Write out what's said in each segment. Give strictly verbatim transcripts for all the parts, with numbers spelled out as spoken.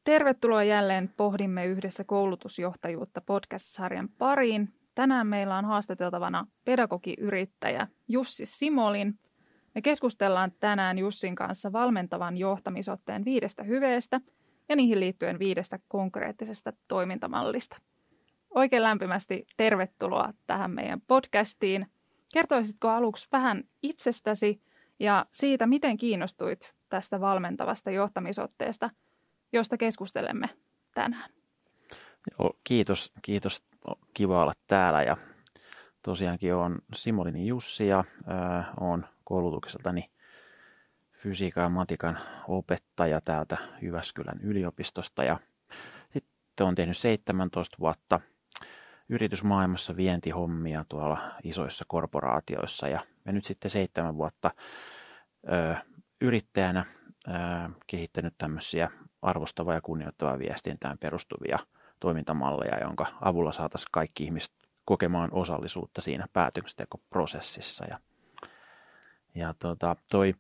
Tervetuloa jälleen Pohdimme yhdessä koulutusjohtajuutta podcast-sarjan pariin. Tänään meillä on haastateltavana pedagogiyrittäjä Jussi Simolin. Me keskustellaan tänään Jussin kanssa valmentavan johtamisotteen viidestä hyveestä ja niihin liittyen viidestä konkreettisesta toimintamallista. Oikein lämpimästi tervetuloa tähän meidän podcastiin. Kertoisitko aluksi vähän itsestäsi ja siitä, miten kiinnostuit tästä valmentavasta johtamisotteesta, josta keskustelemme tänään? Joo, kiitos, kiitos. Kiva olla täällä. Ja tosiaankin olen Simolin Jussi ja äh, olen koulutukseltani fysiikan ja matikan opettaja täältä Jyväskylän yliopistosta. Ja sitten olen tehnyt seitsemäntoista vuotta yritysmaailmassa vientihommia tuolla isoissa korporaatioissa ja, ja nyt sitten seitsemän vuotta ö, yrittäjänä ö, kehittänyt tämmöisiä arvostavaa ja kunnioittavaa viestintään perustuvia toimintamalleja, jonka avulla saataisiin kaikki ihmiset kokemaan osallisuutta siinä päätöksentekoprosessissa. Ja, ja tota, toi,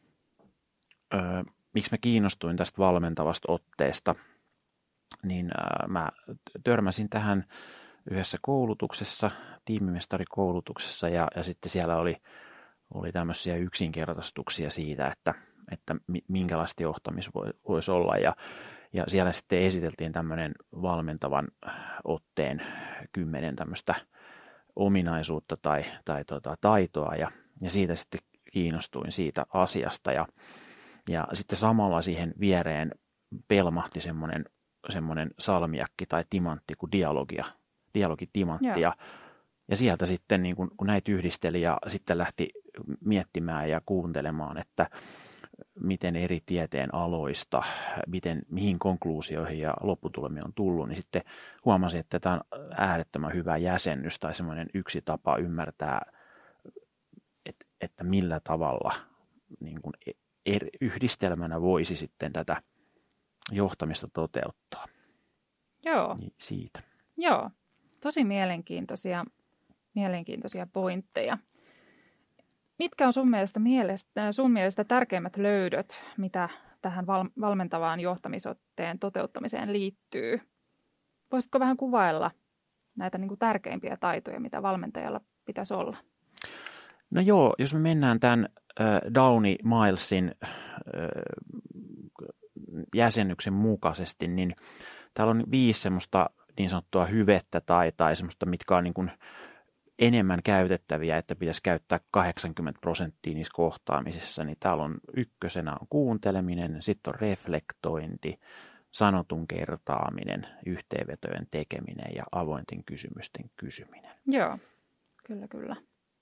ö, miksi mä kiinnostuin tästä valmentavasta otteesta, niin ö, mä törmäsin tähän yhdessä koulutuksessa, tiimimestarikoulutuksessa ja, ja sitten siellä oli, oli tämmöisiä yksinkertaistuksia siitä, että, että minkälaista johtamista voisi olla ja, ja siellä sitten esiteltiin tämmöinen valmentavan otteen kymmenen tämmöistä ominaisuutta tai, tai tota, taitoa ja, ja siitä sitten kiinnostuin siitä asiasta ja, ja sitten samalla siihen viereen pelmahti semmoinen, semmoinen salmiakki tai timantti kuin dialogia. dialogitimantti ja, ja sieltä sitten niin kun, kun näitä yhdisteli ja sitten lähti miettimään ja kuuntelemaan, että miten eri tieteen aloista, miten, mihin konkluusioihin ja lopputulemiin on tullut, niin sitten huomasin, että tämä on äärettömän hyvä jäsennys tai semmoinen yksi tapa ymmärtää, että, että millä tavalla niin kun eri, yhdistelmänä voisi sitten tätä johtamista toteuttaa. Joo. Niin siitä. Joo. Tosi mielenkiintoisia, mielenkiintoisia pointteja. Mitkä on sun mielestä, mielestä, sun mielestä tärkeimmät löydöt, mitä tähän val, valmentavaan johtamisotteen toteuttamiseen liittyy? Voisitko vähän kuvailla näitä niin kuin tärkeimpiä taitoja, mitä valmentajalla pitäisi olla? No joo, jos me mennään tämän äh, Downie Milesin äh, jäsennyksen mukaisesti, niin täällä on viisi semmoista niin sanottua hyvettä tai, tai semmoista, mitkä on niin kuin enemmän käytettäviä, että pitäisi käyttää kahdeksankymmentä prosenttia niissä kohtaamisissa, niin täällä on ykkösenä on kuunteleminen, sitten on reflektointi, sanotun kertaaminen, yhteenvetojen tekeminen ja avointen kysymysten kysyminen. Joo, kyllä, kyllä.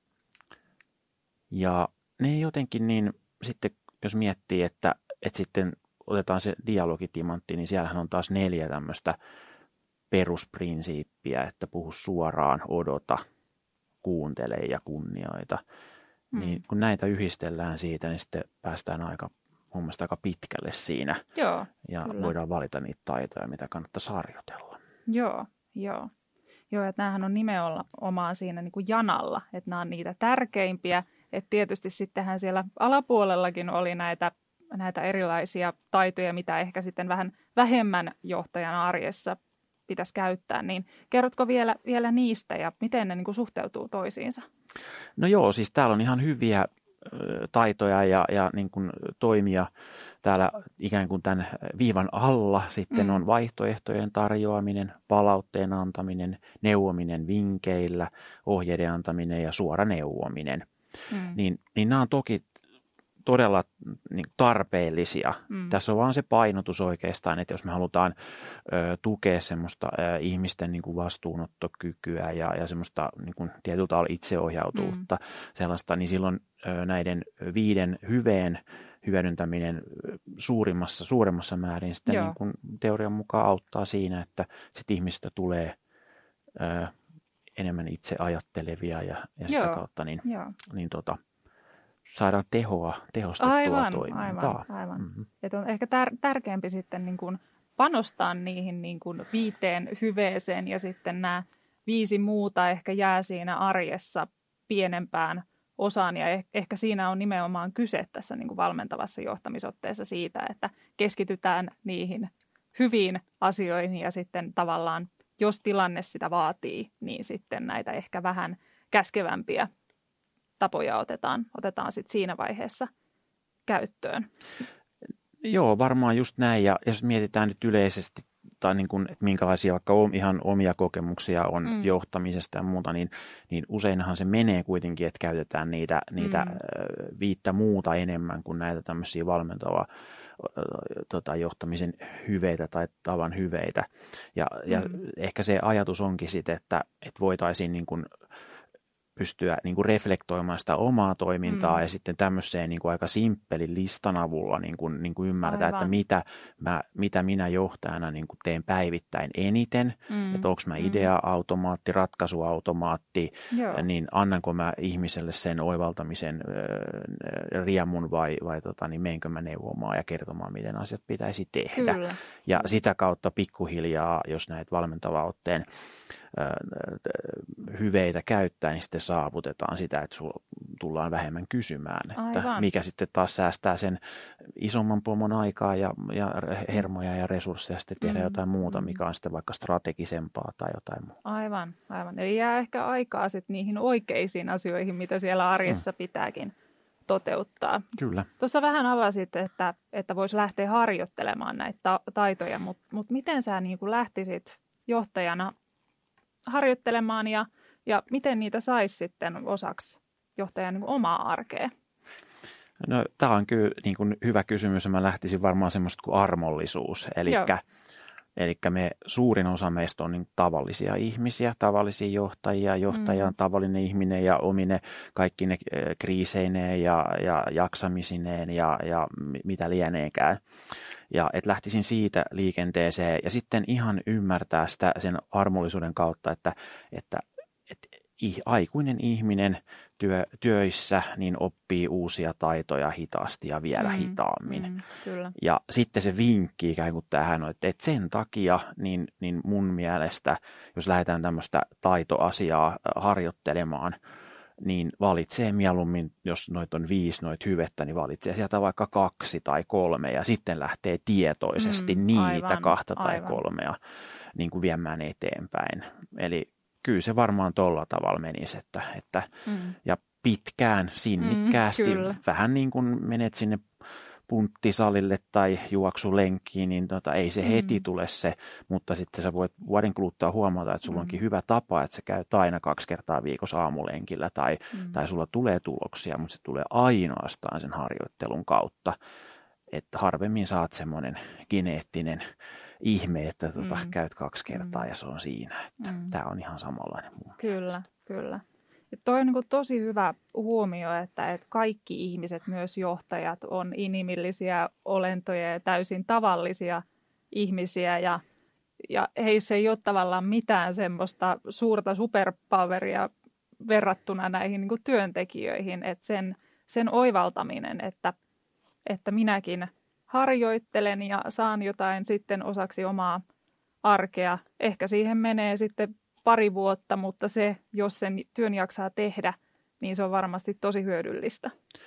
Ja ne jotenkin niin, sitten jos miettii, että, että sitten otetaan se dialogitimantti, niin siellähän on taas neljä tämmöistä perusprinsiippiä, että puhu suoraan, odota, kuuntele ja kunnioita. Mm. Niin kun näitä yhdistellään siitä, niin sitten päästään aika, mun mielestä aika pitkälle siinä. Joo, ja kyllä. Voidaan valita niitä taitoja, mitä kannattaisi harjoitella. Joo, joo. Joo, että näähän on nimenomaan siinä niin kuin janalla, että nämä on niitä tärkeimpiä. Että tietysti sittenhän siellä alapuolellakin oli näitä, näitä erilaisia taitoja, mitä ehkä sitten vähän vähemmän johtajan arjessa pitäisi käyttää, niin kerrotko vielä, vielä niistä ja miten ne niin kuin suhteutuu toisiinsa? No joo, siis täällä on ihan hyviä ö, taitoja ja, ja niin kuin toimia täällä ikään kuin tämän viivan alla. Sitten mm. on vaihtoehtojen tarjoaminen, palautteen antaminen, neuvominen vinkeillä, ohjeiden antaminen ja suora neuvominen. Mm. Niin, niin nämä on toki todella niin, tarpeellisia. Mm. Tässä on vaan se painotus oikeastaan, että jos me halutaan ö, tukea semmoista ö, ihmisten niin kuin vastuunottokykyä ja, ja semmoista niin kuin tietyllä tavalla itseohjautuvuutta, mm. sellaista, niin silloin ö, näiden viiden hyveen hyödyntäminen suurimmassa, suuremmassa määrin sitten niin kuin teorian mukaan auttaa siinä, että sit ihmistä tulee ö, enemmän itse ajattelevia ja, ja sitä Joo. kautta niin, niin tota, saadaan tehoa, tehostettua aivan, toimintaa. Aivan, aivan. Mm-hmm. Että on ehkä tär- tärkeämpi sitten niin kuin panostaa niihin niin kuin viiteen hyveeseen ja sitten nämä viisi muuta ehkä jää siinä arjessa pienempään osaan. Ja eh- ehkä siinä on nimenomaan kyse tässä niin kuin valmentavassa johtamisotteessa siitä, että keskitytään niihin hyviin asioihin ja sitten tavallaan, jos tilanne sitä vaatii, niin sitten näitä ehkä vähän käskevämpiä tapoja otetaan, otetaan sitten siinä vaiheessa käyttöön. Joo, varmaan just näin. Ja jos mietitään nyt yleisesti, tai niin kuin, että minkälaisia vaikka ihan omia kokemuksia on mm. johtamisesta ja muuta, niin, niin useinhan se menee kuitenkin, että käytetään niitä, niitä mm. viittä muuta enemmän kuin näitä tämmöisiä valmentavaa tota, johtamisen hyveitä tai tavan hyveitä. Ja, mm. ja ehkä se ajatus onkin sitten, että, että voitaisiin niin kuin pystyä niin kuin reflektoimaan sitä omaa toimintaa mm. ja sitten tämmöiseen niin kuin aika simppelin listan avulla niin kuin, niin kuin ymmärtää, Aivan. että mitä, mä, mitä minä johtajana niin kuin teen päivittäin eniten, mm. että onko mä idea-automaatti, ratkaisuautomaatti, Joo. niin annanko mä ihmiselle sen oivaltamisen äh, riemun vai, vai tota, niin menenkö mä neuvomaan ja kertomaan, miten asiat pitäisi tehdä. Kyllä. Ja Kyllä. sitä kautta pikkuhiljaa, jos näitä valmentava otteen hyveitä käyttää, niin sitten saavutetaan sitä, että sulla tullaan vähemmän kysymään, että Aivan. mikä sitten taas säästää sen isomman pomon aikaa ja, ja hermoja ja resursseja sitten tehdä mm. jotain muuta, mikä on sitten vaikka strategisempaa tai jotain muuta. Aivan, aivan. Eli jää ehkä aikaa sitten niihin oikeisiin asioihin, mitä siellä arjessa mm. pitääkin toteuttaa. Kyllä. Tuossa vähän avasit, että, että voisi lähteä harjoittelemaan näitä ta- taitoja, mutta mut miten sä niin kuin lähtisit johtajana harjoittelemaan ja, ja miten niitä saisi sitten osaksi johtajan niin kuin omaa arkea? No, tämä on kyllä niin kuin hyvä kysymys. Mä lähtisin varmaan semmoista kuin armollisuus. Eli me suurin osa meistä on niin tavallisia ihmisiä, tavallisia johtajia. Johtaja on mm. tavallinen ihminen ja omine kaikki ne kriiseineen ja, ja jaksamisineen ja, ja mitä lieneekään. Ja että lähtisin siitä liikenteeseen ja sitten ihan ymmärtää sitä sen armollisuuden kautta, että, että, että aikuinen ihminen työ, työissä niin oppii uusia taitoja hitaasti ja vielä mm, hitaammin. Mm, kyllä. Ja sitten se vinkki ikään kuin tähän on, että sen takia niin, niin mun mielestä, jos lähdetään tämmöistä taitoasiaa harjoittelemaan, niin valitsee mieluummin, jos noit on viisi noit hyvettä, niin valitsee sieltä vaikka kaksi tai kolme ja sitten lähtee tietoisesti mm, niitä aivan, kahta tai aivan. kolmea niin kuin viemään eteenpäin. Eli kyllä se varmaan tolla tavalla menisi, että, että mm. ja pitkään, sinnikkäästi, mm, vähän niin kuin menet sinne punttisalille tai juoksulenkkiin, niin tota, ei se mm. heti tule se, mutta sitten sä voit vuoden kuluttua huomata, että sulla onkin mm. hyvä tapa, että sä käyt aina kaksi kertaa viikossa aamulenkillä tai, mm. tai sulla tulee tuloksia, mutta se tulee ainoastaan sen harjoittelun kautta, että harvemmin saat semmoinen geneettinen ihme, että tuota, mm. käyt kaksi kertaa mm. ja se on siinä, että mm. tämä on ihan samanlainen mun Kyllä, mielestä. kyllä. Ja toi on niin kuin tosi hyvä huomio, että, että kaikki ihmiset, myös johtajat, on inhimillisiä olentoja ja täysin tavallisia ihmisiä. Ja, ja heissä ei ole tavallaan mitään semmoista suurta superpoweria verrattuna näihin niin kuin työntekijöihin. Että sen, sen oivaltaminen, että, että minäkin harjoittelen ja saan jotain sitten osaksi omaa arkea. Ehkä siihen menee sitten pari vuotta, mutta se, jos sen työn jaksaa tehdä, niin se on varmasti tosi hyödyllistä.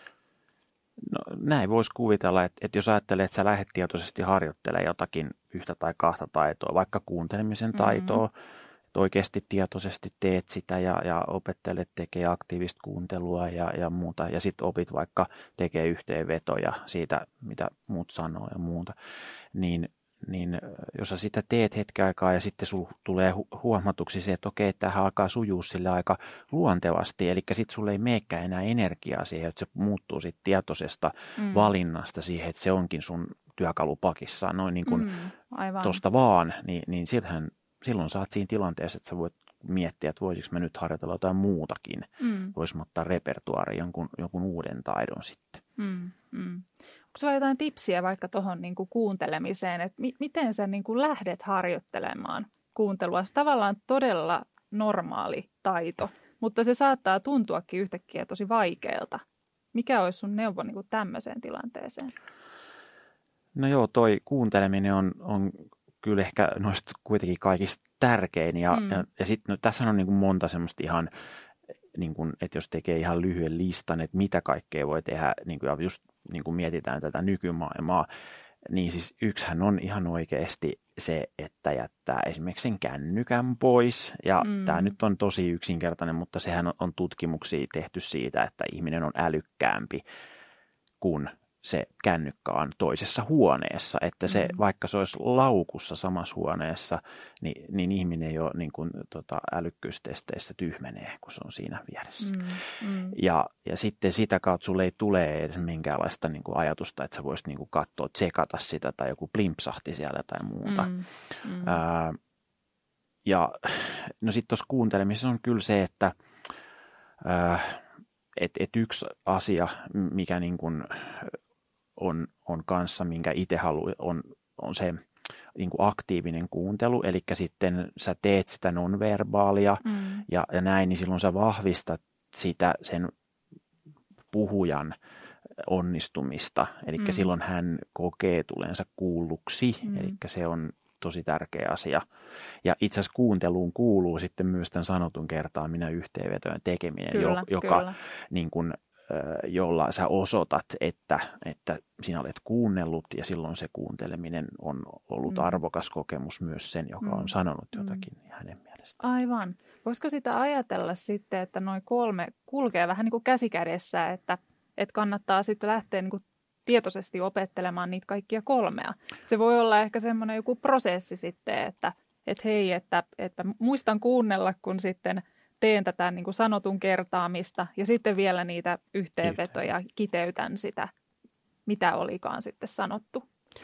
No, näin voisi kuvitella, että, että jos ajattelee, että sä lähdet tietoisesti harjoittelemaan jotakin yhtä tai kahta taitoa, vaikka kuuntelemisen taitoa, mm-hmm. että oikeasti tietoisesti teet sitä ja, ja opettelet tekee aktiivista kuuntelua ja, ja muuta, ja sitten opit vaikka tekee yhteenvetoja siitä, mitä muut sanoo ja muuta, niin niin jos sä sitä teet hetken aikaa ja sitten sulla tulee hu- huomatuksi se, että okei, tämähän alkaa sujua sille aika luontevasti, eli sitten sulla ei meekään enää energiaa siihen, että se muuttuu sitten tietoisesta mm. valinnasta siihen, että se onkin sun työkalupakissa noin niin kuin mm, tosta vaan, niin, niin silloin, silloin sä oot siinä tilanteessa, että sä voit miettiä, että voisiko mä nyt harjoitella jotain muutakin, mm. vois mä ottaa repertuaariin jonkun, jonkun uuden taidon sitten. Mm, mm. Onko sulla jotain tipsiä vaikka tuohon niin kuin kuuntelemiseen, että mi- miten sä niin kuin lähdet harjoittelemaan kuuntelua? Se tavallaan todella normaali taito, mutta se saattaa tuntuakin yhtäkkiä tosi vaikealta. Mikä olisi sun neuvo niin kuin tämmöiseen tilanteeseen? No joo, toi kuunteleminen on, on kyllä ehkä noista kuitenkin kaikista tärkein. Ja, mm. ja, ja sitten no, tässä on niin kuin monta semmoista ihan, niin kuin, että jos tekee ihan lyhyen listan, että mitä kaikkea voi tehdä, niin kuin, ja just niin kuin mietitään tätä nykymaailmaa, niin siis yksihän on ihan oikeasti se, että jättää esimerkiksi sen kännykän pois. Ja mm. tämä nyt on tosi yksinkertainen, mutta sehän on tutkimuksia tehty siitä, että ihminen on älykkäämpi, kun se kännykkä on toisessa huoneessa. Että se, mm. vaikka se olisi laukussa samassa huoneessa, niin, niin ihminen jo niin kuin, tota, älykkyystesteissä tyhmenee, kun se on siinä vieressä. Mm. Mm. Ja, ja sitten sitä kautta sulle ei tule edes minkäänlaista niin kuin ajatusta, että sä voisit niin kuin katsoa, tsekata sitä tai joku plimpsahti siellä tai muuta. Mm. Mm. Ää, ja no sitten tuossa kuuntelemisessa on kyllä se, että ää, et, et yksi asia, mikä niin kuin on, on kanssa, minkä itse haluan, on, on se niin kuin aktiivinen kuuntelu, eli sitten sä teet sitä nonverbaalia mm. ja, ja näin, niin silloin sä vahvistat sitä sen puhujan onnistumista, eli mm. silloin hän kokee tulensa kuulluksi, mm. eli se on tosi tärkeä asia. Ja itse asiassa kuunteluun kuuluu sitten myös tämän sanotun kertaaminen yhteenvetojen tekeminen, kyllä, joka kyllä. Niin kuin, jolla sä osoitat, että, että sinä olet kuunnellut ja silloin se kuunteleminen on ollut mm. arvokas kokemus myös sen, joka on sanonut jotakin mm. hänen mielestään. Aivan. Voisiko sitä ajatella sitten, että noin kolme kulkee vähän niin kuin käsikädessä, että, että kannattaa sitten lähteä niin kuin tietoisesti opettelemaan niitä kaikkia kolmea. Se voi olla ehkä semmoinen joku prosessi sitten, että, että hei, että, että muistan kuunnella, kun sitten teen tätä niin kuin sanotun kertaamista ja sitten vielä niitä yhteenvetoja, kiteytän sitä, mitä olikaan sitten sanottu.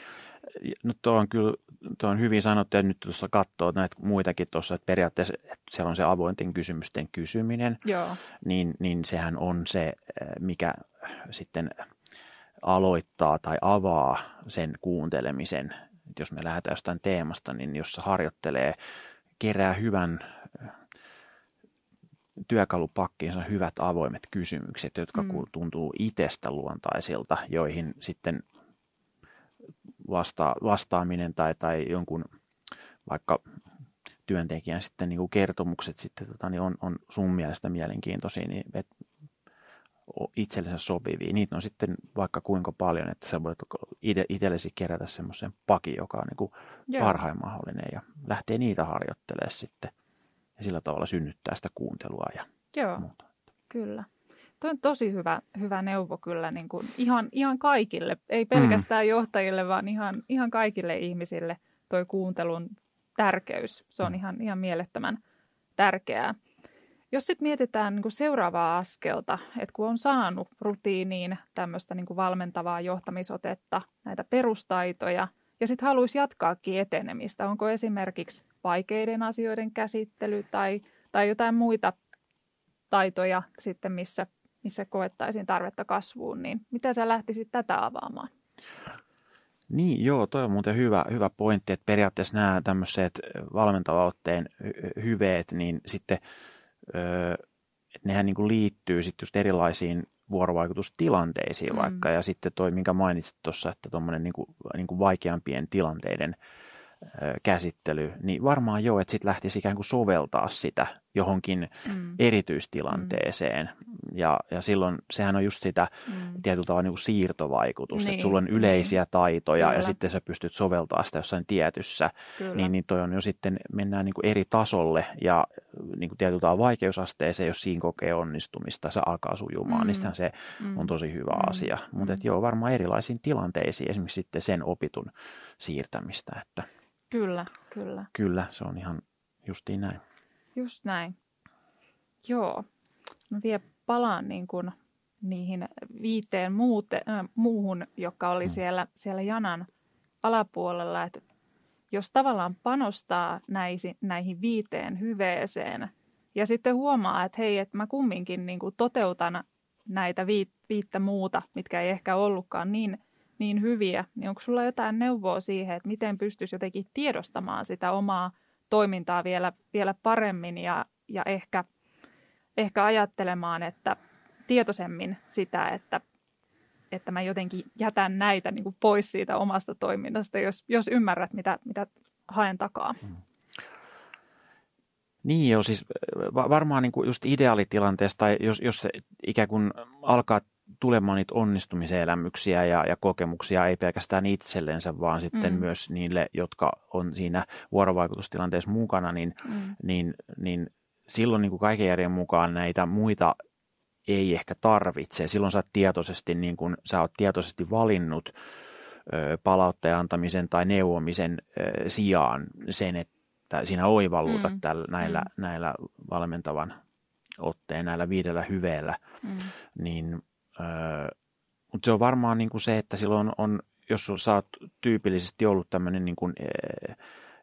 No tuo on kyllä tuo on hyvin sanottu, ja nyt tuossa katsoo näitä muitakin tuossa, että periaatteessa että siellä on se avointen kysymysten kysyminen, Joo. Niin, niin sehän on se, mikä sitten aloittaa tai avaa sen kuuntelemisen. Että jos me lähdetään jostain teemasta, niin jos se harjoittelee, kerää hyvän työkalupakkiinsa hyvät avoimet kysymykset, jotka mm. tuntuu itsestä luontaisilta, joihin sitten vasta, vastaaminen tai, tai jonkun vaikka työntekijän sitten niin kuin kertomukset sitten, tota, niin on, on sun mielestä mielenkiintoisia, niin et, itsellensä sopivia. Niitä on sitten vaikka kuinka paljon, että sä voit itsellesi kerätä semmoisen pakin, joka on niin kuin parhain mahdollinen ja lähtee niitä harjoittelemaan sitten. Ja sillä tavalla synnyttää sitä kuuntelua ja Joo, muuta. Kyllä. Tuo on tosi hyvä, hyvä neuvo kyllä niin kuin ihan, ihan kaikille, ei pelkästään mm. johtajille, vaan ihan, ihan kaikille ihmisille toi kuuntelun tärkeys. Se on mm. ihan, ihan mielettömän tärkeää. Jos sitten mietitään niin kuin seuraavaa askelta, että kun on saanut rutiiniin tämmöistä niin kuin valmentavaa johtamisotetta, näitä perustaitoja, ja sitten haluaisi jatkaakin etenemistä, onko esimerkiksi vaikeiden asioiden käsittely tai, tai jotain muita taitoja sitten, missä, missä koettaisiin tarvetta kasvuun, niin miten sä lähtisit tätä avaamaan? Niin, joo, toi on muuten hyvä, hyvä pointti, että periaatteessa nämä tämmöiset valmentavan otteen hyveet, niin sitten öö, että nehän niin kuin liittyy sitten just erilaisiin vuorovaikutustilanteisiin mm. vaikka, ja sitten toi, minkä mainitsit tuossa, että tuommoinen niin kuin, niin kuin vaikeampien tilanteiden käsittely, niin varmaan joo, että sitten lähtisi ikään kuin soveltaa sitä johonkin mm. erityistilanteeseen. Mm. Ja, ja silloin sehän on just sitä mm. tietyllä tavalla niin kuin siirtovaikutusta, niin, että sulla on yleisiä niin. taitoja Kyllä. ja sitten sä pystyt soveltaa sitä jossain tietyssä, niin, niin toi on jo sitten, mennään niin kuin eri tasolle ja niin kuin tietyllä tavalla vaikeusasteeseen, jos siinä kokee onnistumista, se alkaa sujumaan, mm. niin sitähän se mm. on tosi hyvä mm. asia. Mutta mm. joo, varmaan erilaisiin tilanteisiin, esimerkiksi sitten sen opitun siirtämistä, että Kyllä, kyllä. Kyllä, se on ihan justiin näin. Just näin. Joo. Mä vielä palaan niin kuin niihin viiteen muute, äh, muuhun, joka oli hmm. siellä, siellä janan alapuolella. Että jos tavallaan panostaa näisi, näihin viiteen hyveeseen ja sitten huomaa, että hei, että mä kumminkin niin kuin toteutan näitä viittä muuta, mitkä ei ehkä ollutkaan niin niin hyviä, niin onko sulla jotain neuvoa siihen, että miten pystyisi jotenkin tiedostamaan sitä omaa toimintaa vielä, vielä paremmin ja, ja ehkä, ehkä ajattelemaan, että tietoisemmin sitä, että, että mä jotenkin jätän näitä niin kuin pois siitä omasta toiminnasta, jos, jos ymmärrät, mitä, mitä haen takaa. Hmm. Niin joo, siis varmaan niin kuin just ideaalitilanteessa, tai jos, jos se ikään kuin alkaa tulemaan niitä onnistumiselämyksiä ja, ja kokemuksia ei pelkästään itsellensä, vaan sitten mm. myös niille, jotka on siinä vuorovaikutustilanteessa mukana, niin, mm. niin, niin silloin niin kuin kaiken järjen mukaan näitä muita ei ehkä tarvitse. Silloin sä oot tietoisesti, niin kuin, sä oot tietoisesti valinnut ö, palautteen antamisen tai neuvomisen ö, sijaan sen, että siinä oivallutat mm. tällä, näillä, mm. näillä valmentavan otteen, näillä viidellä hyveellä, mm. niin ö, mutta se on varmaan niin kuin se, että silloin on, jos sä oot tyypillisesti ollut tämmöinen niin kuin, e,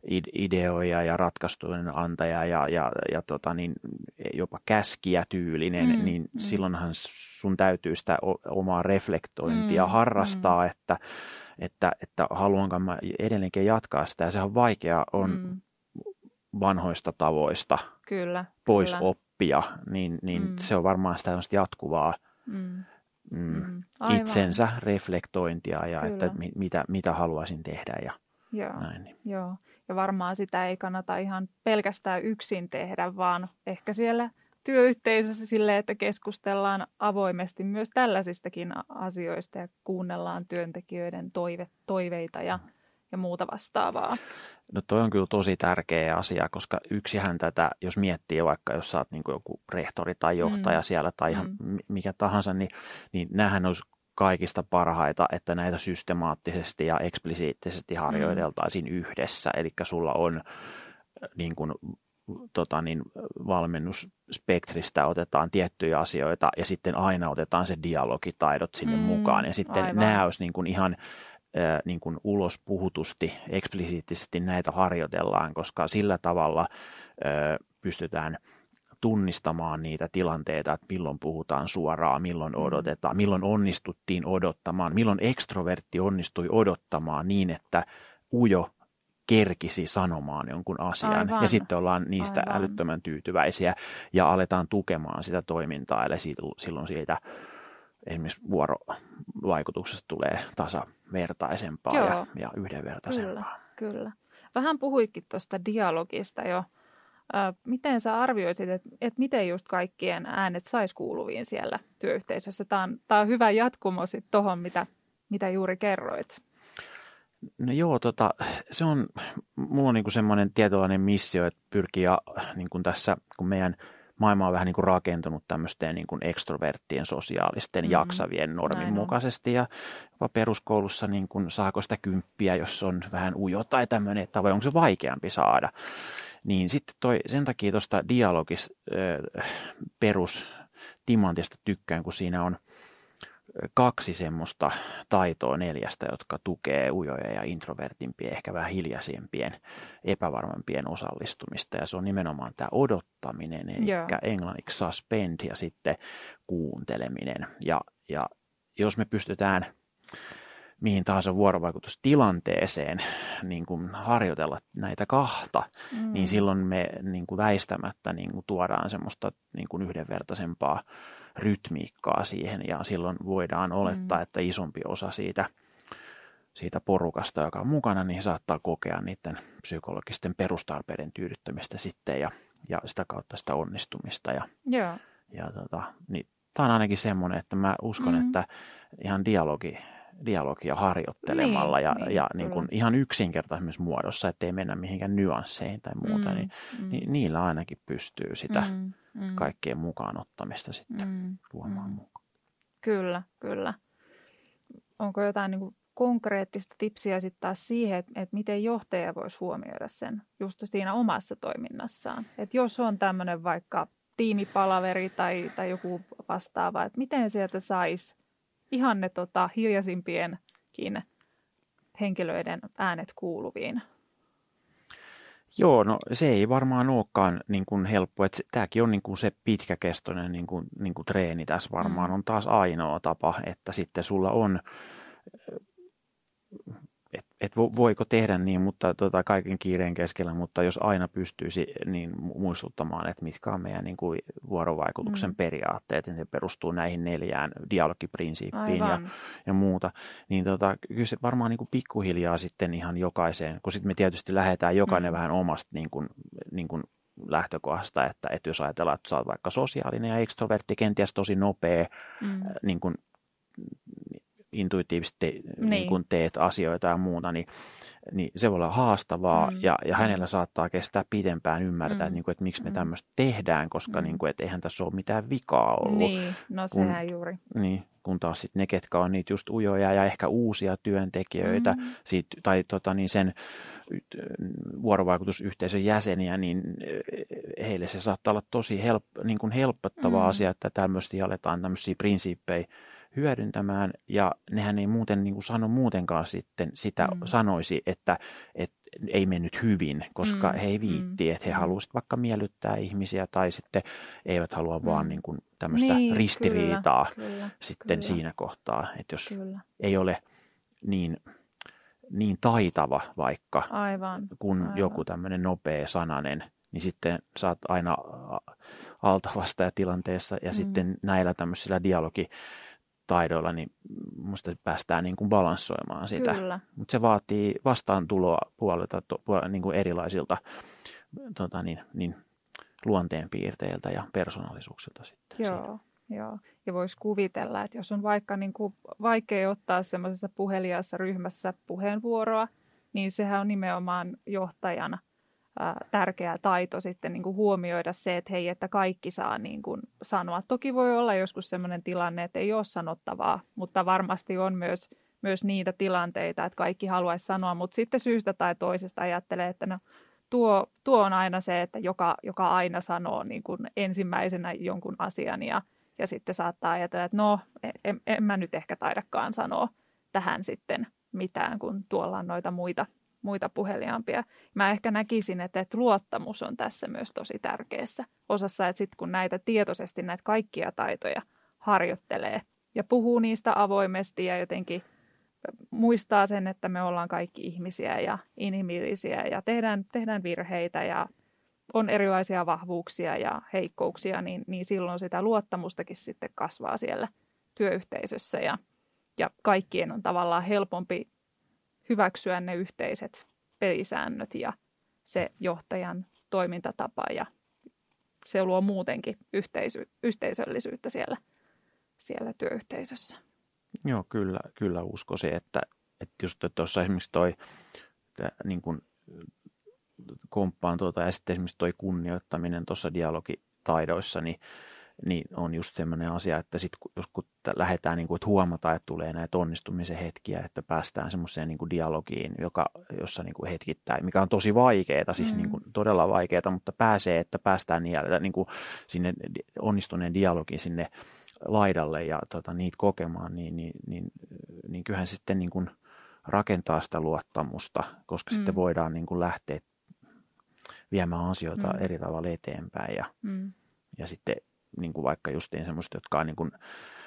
ideoija ja ratkaisujen antaja ja, ja, ja tota niin, jopa käskijä tyylinen, mm, niin mm. silloinhan sun täytyy sitä omaa reflektointia mm, harrastaa, mm. että, että, että haluanko mä edelleenkin jatkaa sitä. Ja sehän on vaikea on mm. vanhoista tavoista kyllä, pois kyllä. oppia, niin, niin mm. se on varmaan sitä jatkuvaa mm. Mm, itsensä reflektointia ja kyllä. että mitä, mitä haluaisin tehdä ja Joo, näin. Niin. Joo. Ja varmaan sitä ei kannata ihan pelkästään yksin tehdä, vaan ehkä siellä työyhteisössä silleen, että keskustellaan avoimesti myös tällaisistakin asioista ja kuunnellaan työntekijöiden toive, toiveita ja, ja muuta vastaavaa. No toi on kyllä tosi tärkeä asia, koska yksihän tätä, jos miettii vaikka, jos sä oot niin kuin joku rehtori tai johtaja mm. siellä tai ihan mm. mikä tahansa, niin, niin näähän olisi kaikista parhaita, että näitä systemaattisesti ja eksplisiittisesti harjoiteltaisiin mm. yhdessä. Eli sulla on niin kuin, tota niin, valmennusspektristä otetaan tiettyjä asioita ja sitten aina otetaan se dialogitaidot sinne mm, mukaan. Ja sitten aivan. Nämä olisi niin kuin ihan äh, niin kuin ulos puhutusti, eksplisiittisesti näitä harjoitellaan, koska sillä tavalla äh, pystytään tunnistamaan niitä tilanteita, että milloin puhutaan suoraan, milloin odotetaan, milloin onnistuttiin odottamaan, milloin ekstrovertti onnistui odottamaan niin, että ujo kerkisi sanomaan jonkun asian. Aivan. Ja sitten ollaan niistä Aivan. älyttömän tyytyväisiä ja aletaan tukemaan sitä toimintaa, eli siitä, silloin siitä esimerkiksi vuorovaikutuksesta tulee tasavertaisempaa ja, ja yhdenvertaisempaa. Kyllä, kyllä. Vähän puhuitkin tuosta dialogista jo. Miten sä arvioisit, että, että miten just kaikkien äänet saisi kuuluviin siellä työyhteisössä? Tämä on, tämä on hyvä jatkumo sitten tuohon, mitä, mitä juuri kerroit. No joo, tota, se on, mulla on niinku semmoinen tietynlainen missio, että pyrkii niinku tässä, kun meidän maailma on vähän niinku rakentunut tämmöisten niinku ekstroverttien, sosiaalisten, mm-hmm. jaksavien normin Näin mukaisesti. On. Ja jopa peruskoulussa niinku, saako sitä kymppiä, jos on vähän ujo tai tämmöinen, että vai onko se vaikeampi saada. Niin sitten toi, sen takia tuosta dialogis äh, perustimantista tykkään, kun siinä on kaksi semmoista taitoa neljästä, jotka tukee ujoja ja introvertimpien, ehkä vähän hiljaisempien, epävarmampien osallistumista. Ja se on nimenomaan tämä odottaminen, eli yeah. englanniksi suspend ja sitten kuunteleminen. Ja, ja jos me pystytään mihin tahansa vuorovaikutustilanteeseen niin kuin harjoitella näitä kahta, mm. niin silloin me niin kuin väistämättä niin kuin tuodaan semmoista niin kuin yhdenvertaisempaa rytmiikkaa siihen, ja silloin voidaan olettaa, mm. että isompi osa siitä, siitä porukasta, joka on mukana, niin saattaa kokea niiden psykologisten perustarpeiden tyydyttämistä sitten, ja, ja sitä kautta sitä onnistumista. Ja, yeah. ja tota, niin, tämä on ainakin semmoinen, että mä uskon, mm. että ihan dialogi dialogia harjoittelemalla niin, ja, niin, ja niin kuin ihan yksinkertaisemmassa muodossa, ettei mennä mihinkään nyansseihin tai muuta, mm, niin, mm. niin niillä ainakin pystyy sitä mm, mm. kaikkien mukaan ottamista sitten mm, tuomaan mm. mukaan. Kyllä, kyllä. Onko jotain niin kuin konkreettista tipsiä sitten taas siihen, että, että miten johtaja voisi huomioida sen just siinä omassa toiminnassaan? Että jos on tämmöinen vaikka tiimipalaveri tai, tai joku vastaava, että miten sieltä saisi ihan ne tota, hiljaisimpienkin henkilöiden äänet kuuluviin? Joo, no se ei varmaan olekaan niin kuin helppo. Että tämäkin on niin kuin se pitkäkestoinen niin kuin, niin kuin treeni tässä varmaan mm. on taas ainoa tapa, että sitten sulla on, että et voiko tehdä niin, mutta tota, kaiken kiireen keskellä, mutta jos aina pystyisi niin muistuttamaan, että mitkä on meidän niin kuin vuorovaikutuksen mm. periaatteet, niin se perustuu näihin neljään dialogiprinsiippiin ja, ja muuta, niin tota, kyllä se varmaan niin kuin pikkuhiljaa sitten ihan jokaiseen, kun sitten me tietysti lähdetään jokainen mm. vähän omasta niin kuin, niin kuin lähtökohdasta, että, että jos ajatellaan, että sä oot vaikka sosiaalinen ja ekstrovertti, kenties tosi nopea mm. niin kuin intuitiivisesti te, niin. niin kun teet asioita ja muuta, niin, niin se voi olla haastavaa mm. ja, ja hänellä saattaa kestää pitempään ymmärtää, mm. että, niin kuin, että miksi me mm. tämmöistä tehdään, koska mm. niin kuin, että eihän tässä ole mitään vikaa ollut. Niin, no sehän kun, juuri. Niin, kun taas sitten ne, ketkä on niitä just ujoja ja ehkä uusia työntekijöitä mm. siitä, tai tota, niin sen vuorovaikutusyhteisön jäseniä, niin heille se saattaa olla tosi help, niin kuin helpottava mm. asia, että tämmöisesti aletaan tämmöisiä prinsiippejä hyödyntämään, ja nehän ei muuten niin kuin sano muutenkaan sitten sitä mm. sanoisi, että, että ei mennyt hyvin, koska mm. he ei viitti, mm. että he haluaisivat vaikka miellyttää ihmisiä, tai sitten eivät halua mm. vaan niin kuin tämmöistä niin, ristiriitaa kyllä, kyllä, sitten kyllä. siinä kohtaa, että jos kyllä. ei ole niin, niin taitava vaikka, aivan, kun aivan. joku tämmöinen nopea sananen, niin sitten saat aina altavasta ja tilanteessa, ja mm. sitten näillä tämmöisillä dialogi taidoilla, niin musta päästään niin kuin balanssoimaan sitä. Mutta se vaatii vastaantuloa puolelta, puolelta niin kuin erilaisilta tota niin, niin, luonteenpiirteiltä ja persoonallisuuksilta sitten. Joo, joo. Ja voisi kuvitella, että jos on vaikka niin kuin vaikea ottaa semmoisessa puheliaassa ryhmässä puheenvuoroa, niin sehän on nimenomaan johtajana tärkeä taito sitten niin kuin huomioida se, että hei, että kaikki saa niin kuin sanoa. Toki voi olla joskus sellainen tilanne, että ei ole sanottavaa, mutta varmasti on myös, myös niitä tilanteita, että kaikki haluaisi sanoa, mutta sitten syystä tai toisesta ajattelee, että no, tuo, tuo on aina se, että joka, joka aina sanoo niin kuin ensimmäisenä jonkun asian ja, ja sitten saattaa ajatella, että no, en, en mä nyt ehkä taidakaan sanoa tähän sitten mitään, kun tuolla on noita muita muita puheliaampia. Mä ehkä näkisin, että, että luottamus on tässä myös tosi tärkeässä osassa, että sitten kun näitä tietoisesti näitä kaikkia taitoja harjoittelee ja puhuu niistä avoimesti ja jotenkin muistaa sen, että me ollaan kaikki ihmisiä ja inhimillisiä ja tehdään, tehdään virheitä ja on erilaisia vahvuuksia ja heikkouksia, niin, niin silloin sitä luottamustakin sitten kasvaa siellä työyhteisössä ja, ja kaikkien on tavallaan helpompi hyväksyä ne yhteiset pelisäännöt ja se johtajan toimintatapa ja se luo muutenkin yhteisö, yhteisöllisyyttä siellä, siellä työyhteisössä. Joo, kyllä, kyllä uskoisin, että, että just tuossa esimerkiksi toi niin kuin komppaan tuota, ja sitten esimerkiksi toi kunnioittaminen tuossa dialogitaidoissa, niin niin on just semmoinen asia, että sitten jos kun lähdetään, niin kuin, että huomataan, että tulee näitä onnistumisen hetkiä, että päästään semmoiseen niin kuin dialogiin, joka, jossa niin kuin hetkittäin, mikä on tosi vaikeaa, siis mm. niin kuin todella vaikeaa, mutta pääsee, että päästään niin kuin sinne onnistuneen dialogiin sinne laidalle ja tota, niitä kokemaan, niin, niin, niin, niin kyllähän sitten niin kuin rakentaa sitä luottamusta, koska mm. sitten voidaan niin kuin lähteä viemään asioita mm. eri tavalla eteenpäin ja, mm. ja sitten niin kuin vaikka justiin semmoista, jotka on niin kuin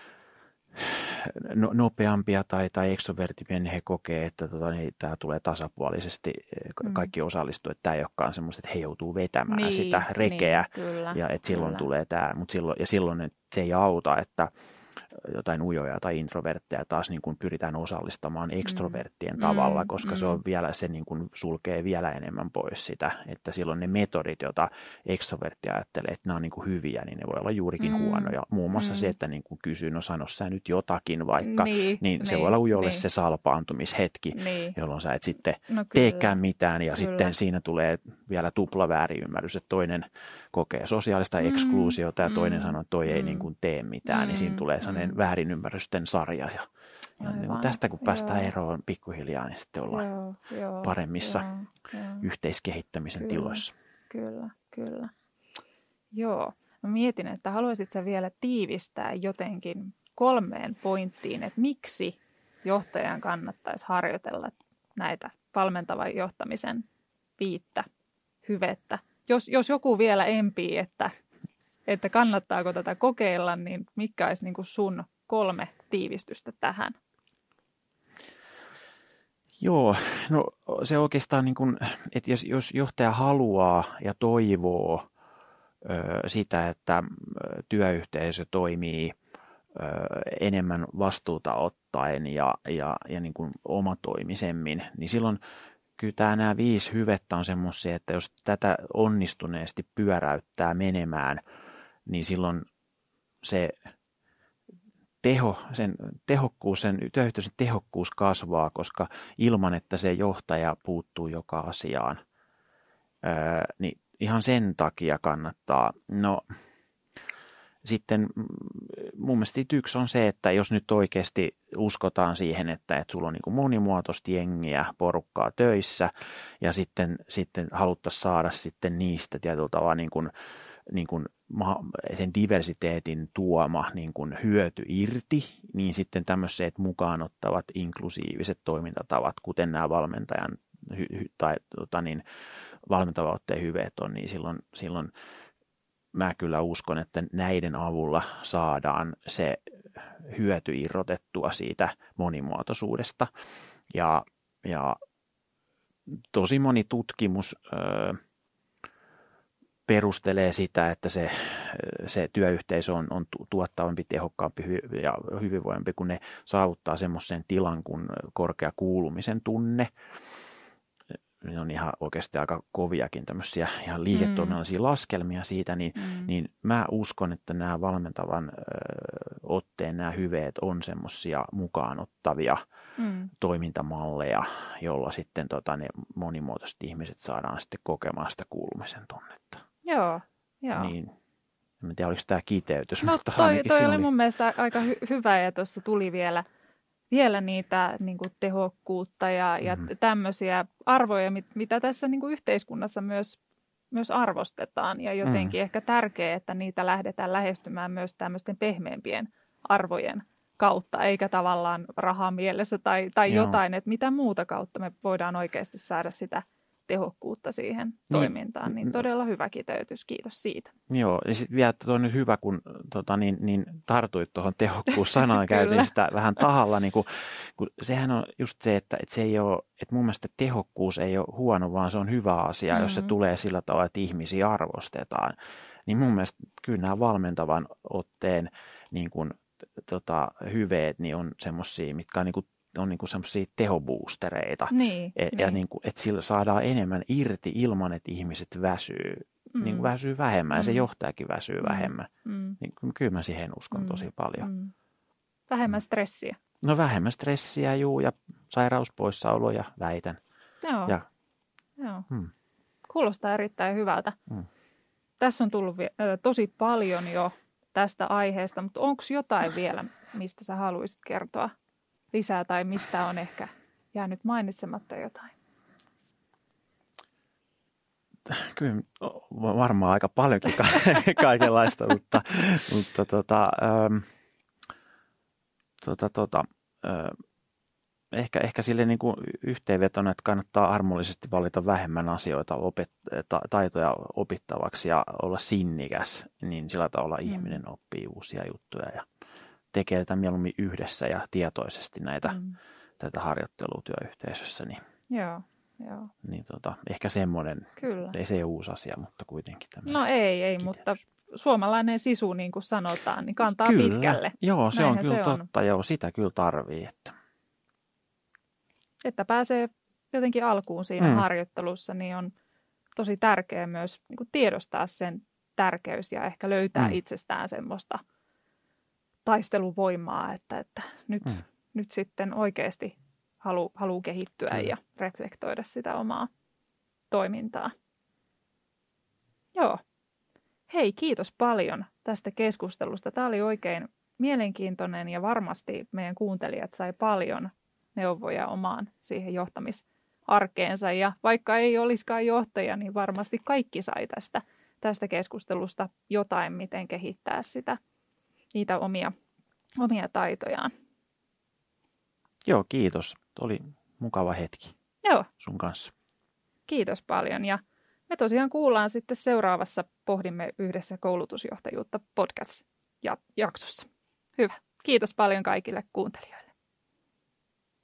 nopeampia tai, tai ekstrovertimpia, niin he kokee, että tota, niin tämä tulee tasapuolisesti, kaikki osallistuu, että tämä ei olekaan semmoista, että he joutuu vetämään niin, sitä rekeä, niin, kyllä, ja että silloin kyllä. tulee tämä, mutta silloin, ja silloin se ei auta, että jotain ujoja tai introvertteja taas niin kuin pyritään osallistamaan ekstroverttien mm. tavalla, koska mm. se on vielä, se niin kuin sulkee vielä enemmän pois sitä, että silloin ne metodit, joita ekstrovertti ajattelee, että nämä on niin kuin hyviä, niin ne voi olla juurikin mm. huonoja. Muun muassa mm. se, että niin kuin kysyy, no sano sä nyt jotakin vaikka, niin, niin se niin, voi olla ujolle niin. se salpaantumishetki, niin. jolloin sä et sitten no, teekään mitään ja kyllä. sitten siinä tulee vielä tupla väärinymmärrys, että toinen kokee sosiaalista mm. ekskluusiota ja toinen mm. sanoo, että toi mm. ei niin kuin tee mitään, mm. niin siinä tulee sellainen mm. väärinymmärrysten sarja. Ja, ja niin tästä kun päästään joo. eroon pikkuhiljaa, niin sitten ollaan joo, joo, paremmissa joo, joo. yhteiskehittämisen kyllä, tiloissa. Kyllä, kyllä. Joo. Mä mietin, että haluaisit sä vielä tiivistää jotenkin kolmeen pointtiin, että miksi johtajan kannattaisi harjoitella näitä valmentavan johtamisen viittä hyvettä. Jos, jos joku vielä empii, että, että kannattaako tätä kokeilla, niin mitkä olisi niin kuin sun kolme tiivistystä tähän? Joo, no se oikeastaan, niin kuin, että jos, jos johtaja haluaa ja toivoo ö, sitä, että työyhteisö toimii ö, enemmän vastuuta ottaen ja, ja, ja niin kuin omatoimisemmin, niin silloin kyllä tämä, nämä viisi hyvettä on semmoisia, että jos tätä onnistuneesti pyöräyttää menemään, niin silloin se teho, sen tehokkuus, sen työyhteisön tehokkuus kasvaa, koska ilman, että se johtaja puuttuu joka asiaan, ää, niin ihan sen takia kannattaa. No sitten mun mielestä yksi on se, että jos nyt oikeasti uskotaan siihen, että, että sulla on niin kuin monimuotoista jengiä, porukkaa töissä ja sitten, sitten haluttaisiin saada sitten niistä tietyllä tavalla niin kuin, niin kuin sen diversiteetin tuoma niin kuin hyöty irti, niin sitten tämmöiset mukaan ottavat inklusiiviset toimintatavat, kuten nämä valmentajan hy, hy, tai tota niin, valmentavaotteen hyveet on, niin silloin, silloin mä kyllä uskon, että näiden avulla saadaan se hyöty irrotettua siitä monimuotoisuudesta. Ja, ja tosi moni tutkimus ö, perustelee sitä, että se, se työyhteisö on, on tuottavampi, tehokkaampi ja hyvinvoivampi, kun ne saavuttaa semmoisen tilan kuin korkea kuulumisen tunne. Ne on ihan oikeasti aika koviakin tämmöisiä ihan liiketoiminnallisia mm. laskelmia siitä, niin, mm. niin mä uskon, että nämä valmentavan ö, otteen, nämä hyveet on semmoisia mukaanottavia mm. toimintamalleja, jolla sitten tota, ne monimuotoiset ihmiset saadaan sitten kokemaan sitä kuulumisen tunnetta. Joo, joo. Niin, en tiedä, oliko tämä kiteytys. No mutta toi, toi oli oli mun mielestä aika hy- hyvä ja tuossa tuli vielä vielä niitä niin kuin tehokkuutta ja, ja mm-hmm. tämmöisiä arvoja, mit, mitä tässä niin kuin yhteiskunnassa myös, myös arvostetaan. Ja jotenkin mm. ehkä tärkeää, että niitä lähdetään lähestymään myös tämmöisten pehmeämpien arvojen kautta, eikä tavallaan rahaa mielessä tai, tai jotain, että mitä muuta kautta me voidaan oikeasti saada sitä tehokkuutta siihen niin, toimintaan. Niin todella hyvä kiteytys, kiitos siitä. Joo, ja sitten vielä tuo on nyt hyvä, kun tota, niin, niin tartuit tuohon tehokkuus-sanaan, käytin sitä vähän tahalla. Niin kun, kun sehän on just se, että, että, se ei ole, että mun mielestä tehokkuus ei ole huono, vaan se on hyvä asia, mm-hmm. jos se tulee sillä tavalla, että ihmisiä arvostetaan. Niin mun mielestä kyllä nämä valmentavan otteen niin kun, tota, hyveet niin on semmoisia, mitkä on niin kuin on niinku semmoisia tehobuustereita, niin, ja, niin. ja niinku, että sillä saadaan enemmän irti ilman, että ihmiset väsyy, mm. niinku väsyy vähemmän, mm. ja se johtajakin väsyy mm. vähemmän. Mm. Niin, kyllä mä siihen uskon mm. tosi paljon. Mm. Vähemmän stressiä. No vähemmän stressiä, juu, ja sairauspoissaoloja väitän. Joo, ja, Joo. Hmm. Kuulostaa erittäin hyvältä. Hmm. Tässä on tullut äh, tosi paljon jo tästä aiheesta, mutta onko jotain vielä, mistä sä haluaisit kertoa lisää tai mistä on ehkä jäänyt mainitsematta jotain? Kyllä varmaan aika paljonkin kaikenlaista, mutta, mutta tota, ähm, tota, tota, äh, ehkä, ehkä sille niin kuin yhteenvetona, että kannattaa armollisesti valita vähemmän asioita, opet- ta- taitoja opittavaksi ja olla sinnikäs, niin sillä tavalla mm. ihminen oppii uusia juttuja ja tekee tätä mieluummin yhdessä ja tietoisesti näitä mm. tätä harjoittelua työyhteisössä. Niin, joo, joo. Niin tota, ehkä semmoinen, Kyllä. ei se ole uusi asia, mutta kuitenkin tämmöinen. No ei, ei, mutta suomalainen sisu, niin kuin sanotaan, niin kantaa kyllä. pitkälle. Joo, se Näinhän on kyllä se totta, on. joo, sitä kyllä tarvii. Että, että pääsee jotenkin alkuun siinä mm. harjoittelussa, niin on tosi tärkeää myös niin kuin tiedostaa sen tärkeys ja ehkä löytää mm. itsestään semmoista taisteluvoimaa, että, että nyt, mm. nyt sitten oikeasti halu, haluaa kehittyä mm. ja reflektoida sitä omaa toimintaa. Joo. Hei, kiitos paljon tästä keskustelusta. Tämä oli oikein mielenkiintoinen ja varmasti meidän kuuntelijat sai paljon neuvoja omaan siihen johtamisarkeensa. Ja vaikka ei olisikaan johtaja, niin varmasti kaikki sai tästä, tästä keskustelusta jotain, miten kehittää sitä, niitä omia, omia taitojaan. Joo, kiitos. Oli mukava hetki Joo. sun kanssa. Kiitos paljon ja me tosiaan kuullaan sitten seuraavassa Pohdimme yhdessä koulutusjohtajuutta podcast-jaksossa. Hyvä. Kiitos paljon kaikille kuuntelijoille.